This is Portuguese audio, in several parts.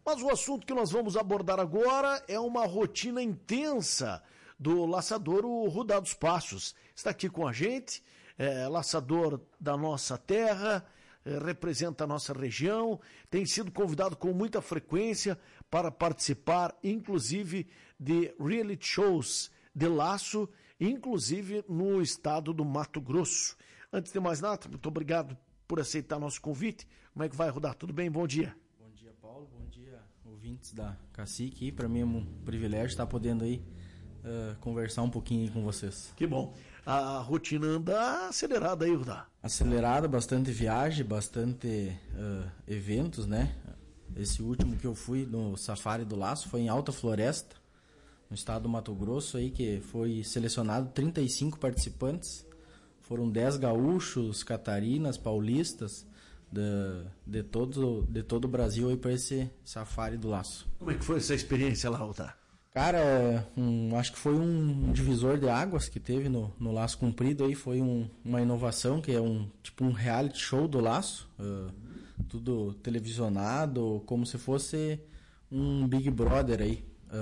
Mas o assunto que nós vamos abordar agora é uma rotina intensa do laçador, o Rudá dos Passos. Está aqui com a gente, laçador da nossa terra, representa a nossa região, tem sido convidado com muita frequência para participar, inclusive, de reality shows de laço, inclusive no estado do Mato Grosso. Antes de mais nada, muito obrigado por aceitar nosso convite. Como é que vai, Rudá? Tudo bem? Bom dia. Bom dia, Paulo. Bom dia, ouvintes da Cacique. Para mim é um privilégio estar podendo aí conversar um pouquinho com vocês. Que bom. A rotina anda acelerada aí, Rudá. Acelerada, bastante viagem, bastante eventos, né? Esse último que eu fui no Safari do Laço foi em Alta Floresta, no estado do Mato Grosso, aí, que foi selecionado 35 participantes. Foram 10 gaúchos, catarinas, paulistas, de todo o Brasil aí para esse Safari do Laço. Como é que foi essa experiência lá, Rudá? Cara, acho que foi um divisor de águas que teve no Laço Comprido aí, foi uma inovação, que é tipo um reality show do Laço, tudo televisionado, como se fosse um Big Brother aí.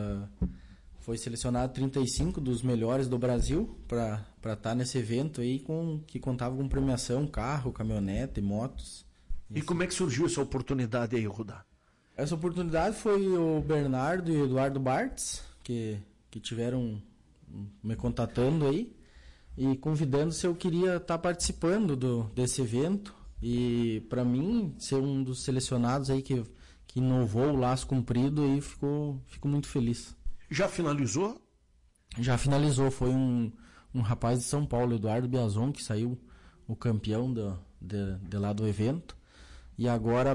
Foi selecionado 35 dos melhores do Brasil para estar nesse evento aí, que contava com premiação, carro, caminhonete, motos. E como é que surgiu essa oportunidade aí, Rudá? Essa oportunidade foi o Bernardo e o Eduardo Bartz, que tiveram me contatando aí e convidando se eu queria estar participando desse evento. E para mim, ser um dos selecionados aí que inovou o Laço Comprido, aí fico muito feliz. Já finalizou? Já finalizou, foi um rapaz de São Paulo, Eduardo Biazon, que saiu o campeão de lá do evento. E agora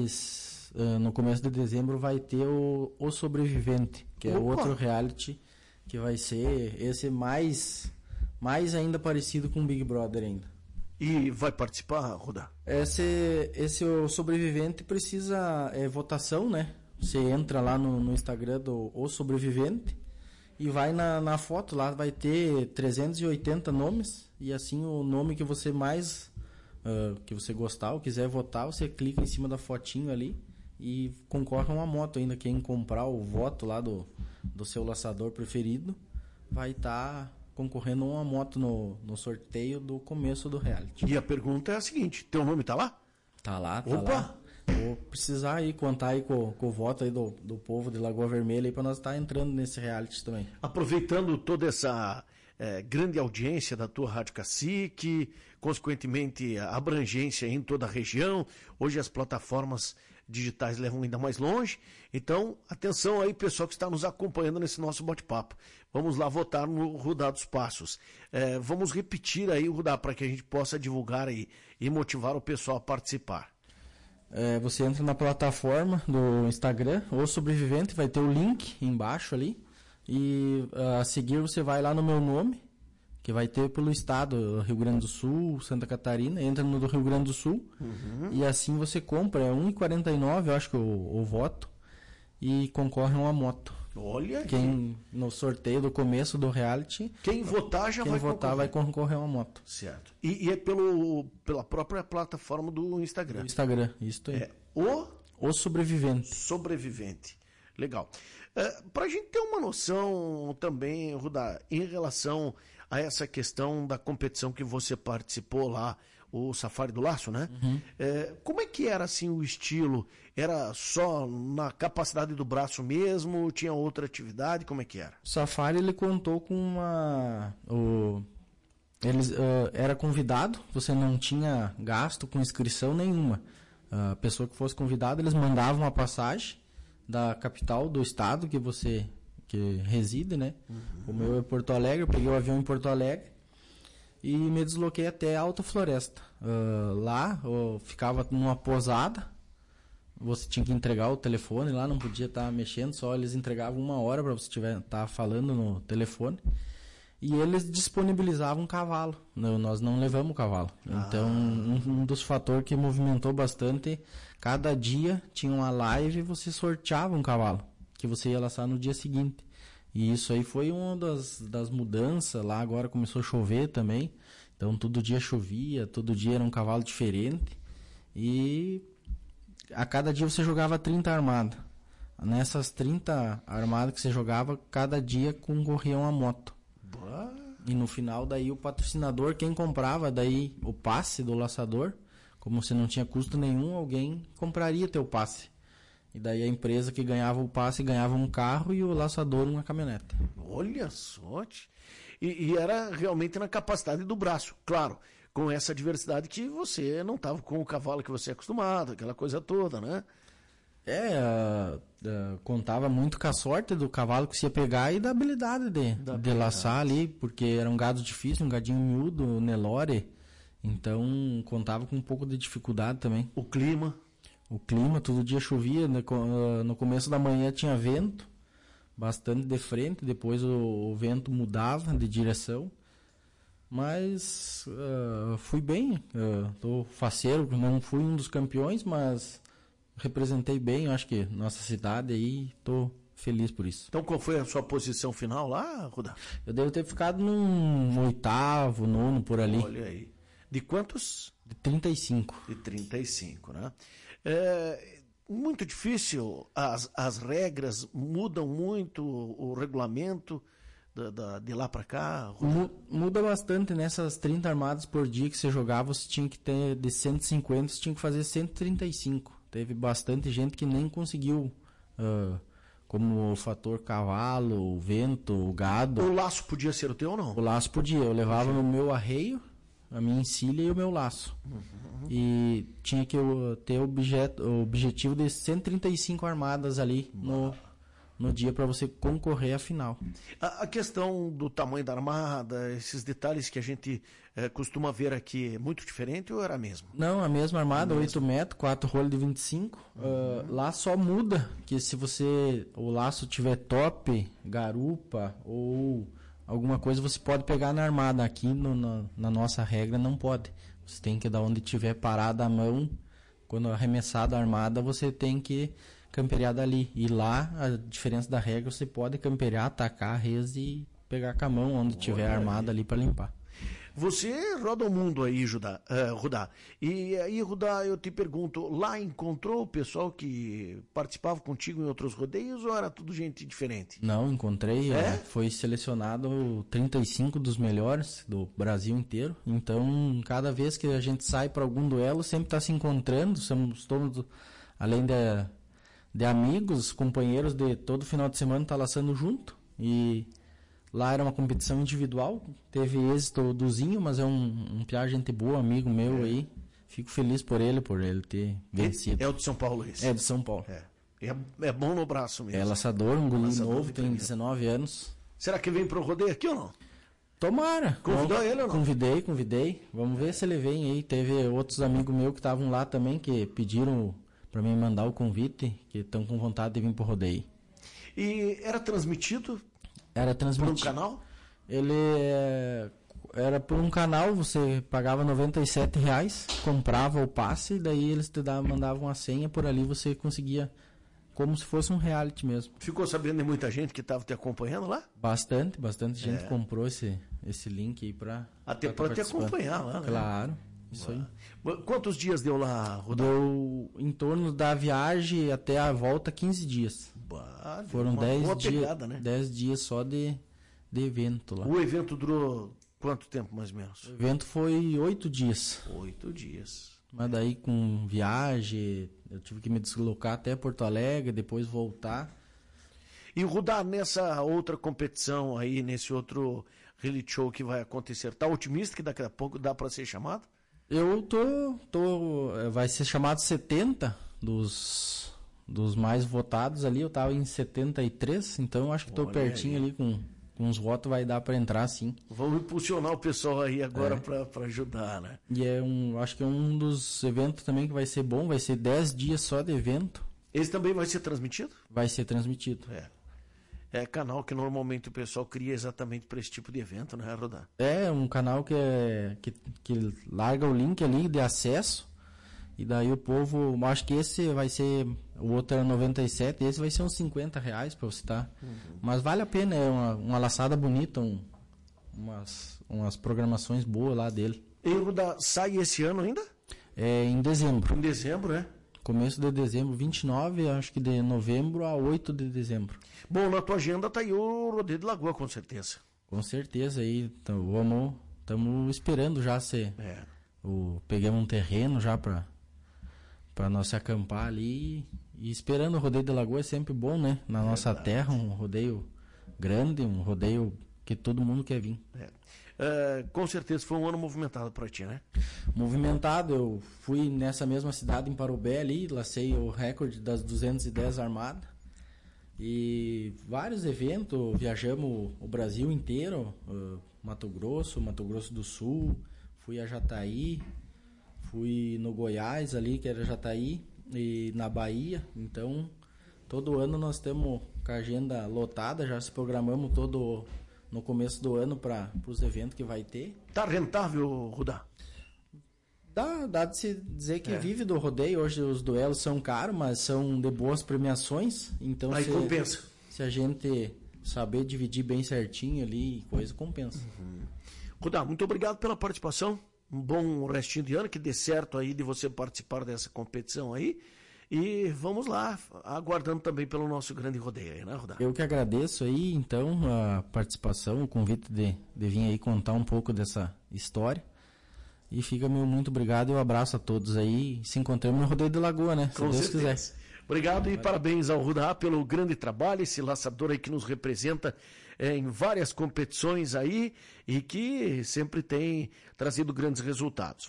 no começo de dezembro vai ter o Sobrevivente, que é outro reality que vai ser esse mais ainda parecido com o Big Brother ainda. E vai participar, Rudá? Esse o Sobrevivente precisa votação, né? Você entra lá no Instagram do O Sobrevivente e vai na foto, lá vai ter 380 nomes, e assim o nome que você mais que você gostar ou quiser votar, você clica em cima da fotinho ali e concorre a uma moto ainda. Quem comprar o voto lá do seu laçador preferido vai estar concorrendo a uma moto no sorteio do começo do reality. E a pergunta é a seguinte, teu nome tá lá? Tá lá. Opa! Vou precisar aí contar aí com o voto aí do povo de Lagoa Vermelha aí para nós estar entrando nesse reality também. Aproveitando toda essa grande audiência da tua Rádio Cacique, consequentemente a abrangência em toda a região, hoje as plataformas digitais levam ainda mais longe, então atenção aí, pessoal que está nos acompanhando nesse nosso bate-papo. Vamos lá votar no Rudá dos Passos. Vamos repetir aí, Rudá, para que a gente possa divulgar aí e motivar o pessoal a participar. Você entra na plataforma do Instagram, O Sobrevivente, vai ter o link embaixo ali, e a seguir você vai lá no meu nome, que vai ter pelo estado, Rio Grande do Sul, Santa Catarina, entra no do Rio Grande do Sul, e assim você compra, é R$1,49, eu acho que o voto, e concorre a uma moto. Olha, no sorteio do começo do reality, quem votar vai concorrer a uma moto. Certo. E é pela própria plataforma do Instagram. Do Instagram, isso aí. O Sobrevivente. Sobrevivente. Legal. Para a gente ter uma noção também, Rudá, em relação a essa questão da competição que você participou lá, o Safari do Laço, né? Como é que era assim o estilo? Era só na capacidade do braço mesmo? Tinha outra atividade? Como é que era? O Safari, ele contou com era convidado, você não tinha gasto com inscrição nenhuma. A pessoa que fosse convidada, eles mandavam a passagem da capital do estado que reside, né? O meu é Porto Alegre, eu peguei o avião em Porto Alegre e me desloquei até Alta Floresta. Lá eu ficava numa posada, você tinha que entregar o telefone lá, não podia estar mexendo, só eles entregavam 1 hora para você estar falando no telefone. E eles disponibilizavam um cavalo. Nós não levamos o cavalo. Então, um dos fatores que movimentou bastante, cada dia tinha uma live e você sorteava um cavalo, que você ia laçar no dia seguinte. E isso aí foi uma das mudanças. Lá agora começou a chover também. Então, todo dia chovia, todo dia era um cavalo diferente. E a cada dia você jogava 30 armadas. nessas 30 armadas que você jogava, cada dia concorria uma moto. Bah. E no final, daí o patrocinador, quem comprava daí o passe do laçador, como você não tinha custo nenhum, alguém compraria teu passe. E daí a empresa que ganhava o passe ganhava um carro e o laçador uma caminhonete. Olha só. E era realmente na capacidade do braço, claro, com essa diversidade que você não estava com o cavalo que você é acostumado, aquela coisa toda, né? Contava muito com a sorte do cavalo que você ia pegar e da habilidade de laçar ali, porque era um gado difícil, um gadinho miúdo, Nelore, então contava com um pouco de dificuldade também. O clima, todo dia chovia, no começo da manhã tinha vento, bastante de frente, depois o vento mudava de direção, mas fui bem, tô faceiro, não fui um dos campeões, mas representei bem, acho que nossa cidade aí, tô feliz por isso. Então qual foi a sua posição final lá, Rudá? Eu devo ter ficado num 8º, 9º por ali. Olha aí. De quantos? De 35. De 35, né? Muito difícil, as regras mudam muito, o regulamento de lá para cá? Muda bastante nessas 30 armadas por dia que você jogava, você tinha que ter de 150, você tinha que fazer 135. Teve bastante gente que nem conseguiu, como o fator cavalo, o vento, o gado. O laço podia ser o teu ou não? O laço podia, eu levava no meu arreio, a minha encilha e o meu laço. E tinha que ter o objetivo de 135 armadas ali no dia para você concorrer à final. A questão do tamanho da armada, esses detalhes que a gente costuma ver aqui, é muito diferente ou era a mesma? Não, a mesma armada, 8 metros, 4 rolos de 25. Lá só muda que se o laço tiver top, garupa ou alguma coisa, você pode pegar na armada. Aqui na nossa regra não pode. Você tem que dar onde tiver parada a mão, quando arremessada a armada, você tem que camperear dali. E lá, a diferença da regra, você pode camperear, atacar a res e pegar com a mão onde tiver armada ali para limpar. Você roda o mundo aí, Rudá. E aí, Rudá, eu te pergunto, lá encontrou o pessoal que participava contigo em outros rodeios ou era tudo gente diferente? Não, encontrei. Foi selecionado 35 dos melhores do Brasil inteiro. Então, cada vez que a gente sai para algum duelo, sempre está se encontrando. Somos todos, além de amigos, companheiros de todo final de semana, tá laçando junto. E lá era uma competição individual, teve êxito do Zinho, mas é um piá gente boa, amigo meu aí. Fico feliz por ele ter vencido. É o de São Paulo esse? É de São Paulo. É bom no braço mesmo. É laçador, um guri novo, tem 19 anos. Será que vem pro rodeio aqui ou não? Tomara. Convidou ele ou não? Convidei. Vamos ver se ele vem aí. Teve outros amigos meus que estavam lá também, que pediram para mim mandar o convite, que estão com vontade de vir pro rodeio. E era transmitido? Era transmitido. Por um canal? Ele era por um canal, você pagava R$97, comprava o passe, e daí eles mandavam a senha, por ali você conseguia, como se fosse um reality mesmo. Ficou sabendo de muita gente que estava te acompanhando lá? Bastante gente comprou esse link aí até para te acompanhar lá, né? Claro, isso aí. Quantos dias deu lá, Rudá? Deu em torno da viagem até a volta 15 dias. Foram 10 dias, pegada, né? 10 dias só de evento lá. O evento durou quanto tempo, mais ou menos? O evento foi 8 dias. 8 dias. Mas daí com viagem, eu tive que me deslocar até Porto Alegre, depois voltar. E Rudá, nessa outra competição aí, nesse outro reality show que vai acontecer, tá otimista que daqui a pouco dá para ser chamado? Eu vai ser chamado 70 dos mais votados ali, eu tava em 73, então eu acho que tô pertinho aí. Ali com uns votos, vai dar para entrar sim. Vamos impulsionar o pessoal aí agora para ajudar, né? E acho que é um dos eventos também que vai ser bom, vai ser 10 dias só de evento. Esse também vai ser transmitido? Vai ser transmitido. É canal que normalmente o pessoal cria exatamente para esse tipo de evento, né, Rudá? É um canal que larga o link ali de acesso, e daí o povo, acho que esse vai ser, o outro era 97, esse vai ser uns R$50 para você estar. Mas vale a pena, é uma laçada bonita, umas programações boas lá dele. E Rudá, sai esse ano ainda? É em dezembro. Em dezembro, né? começo de dezembro, 29, acho que de novembro a 8 de dezembro. Bom, na tua agenda tá aí o Rodeio de Lagoa, com certeza. Com certeza, aí estamos esperando já ser. Pegamos um terreno já para nós se acampar ali e esperando. O Rodeio de Lagoa é sempre bom, né? Na nossa terra, um rodeio grande, um rodeio que todo mundo quer vir. Com certeza foi um ano movimentado para ti, né? Movimentado, eu fui nessa mesma cidade em Parobé ali, lacei o recorde das 210 armadas. E vários eventos, viajamos o Brasil inteiro, Mato Grosso do Sul, fui a Jataí, fui no Goiás ali, que era Jataí, e na Bahia. Então, todo ano nós temos com a agenda lotada, já se programamos todo no começo do ano para os eventos que vai ter. Tá rentável, Rudá? Dá de se dizer que vive do rodeio. Hoje os duelos são caros, mas são de boas premiações. Então aí compensa. Se a gente saber dividir bem certinho ali, coisa compensa. Rudá, muito obrigado pela participação. Um bom restinho de ano, que dê certo aí de você participar dessa competição aí. E vamos lá, aguardando também pelo nosso grande rodeio aí, né, Rudá? Eu que agradeço aí, então, a participação, o convite de vir aí contar um pouco dessa história. E fica meu muito obrigado e um abraço a todos aí. Se encontramos no Rodeio de Lagoa, né? Se Deus quiser. Obrigado e parabéns ao Rudá pelo grande trabalho, esse laçador aí que nos representa em várias competições aí e que sempre tem trazido grandes resultados.